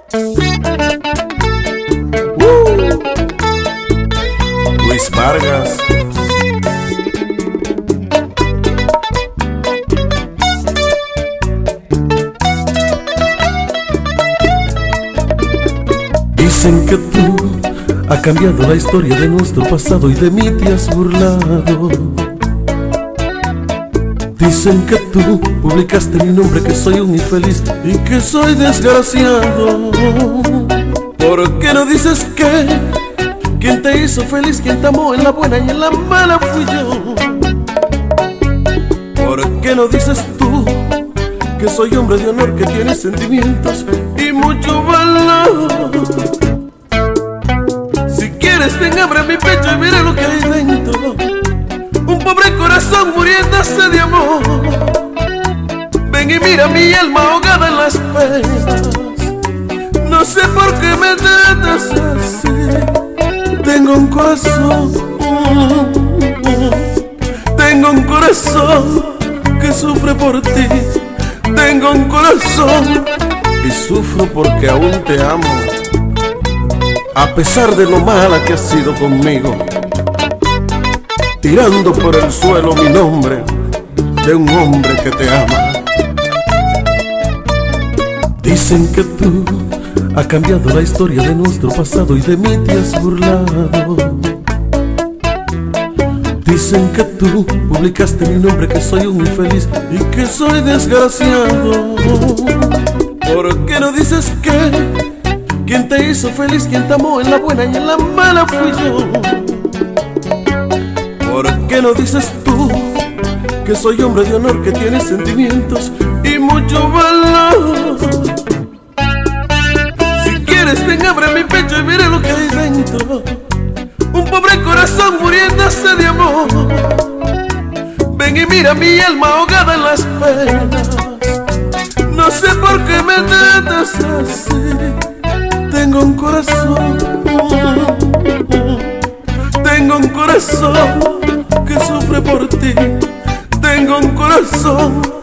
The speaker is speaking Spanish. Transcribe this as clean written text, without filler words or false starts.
Luis Vargas. Dicen que tú has cambiado la historia de nuestro pasado y de mí te has burlado. Dicen que tú publicaste mi nombre, que soy un infeliz y que soy desgraciado. ¿Por qué no dices que quien te hizo feliz, quien te amó en la buena y en la mala fui yo? ¿Por qué no dices tú que soy hombre de honor, que tiene sentimientos y mucho valor? Si quieres, ven, abre mi pecho y mira lo que hay dentro. Un pobre corazón muriéndose de amor. Ven y mira mi alma ahogada en las penas. No sé por qué me tratas así. Tengo un corazón, tengo un corazón que sufre por ti. Tengo un corazón y sufro porque aún te amo, a pesar de lo mala que has sido conmigo, tirando por el suelo mi nombre de un hombre que te ama. Dicen que tú has cambiado la historia de nuestro pasado y de mí te has burlado. Dicen que tú publicaste mi nombre, que soy un infeliz y que soy desgraciado. ¿Por qué no dices que quien te hizo feliz, quien te amó en la buena y en la mala fui yo? ¿Por qué no dices tú que soy hombre de honor, que tiene sentimientos y mucho valor? Si quieres, ven, abre mi pecho y mira lo que hay dentro. Un pobre corazón muriéndose de amor. Ven y mira mi alma ahogada en las penas. No sé por qué me tratas así. Tengo un corazón, tengo un corazón que sufre por ti. Tengo un corazón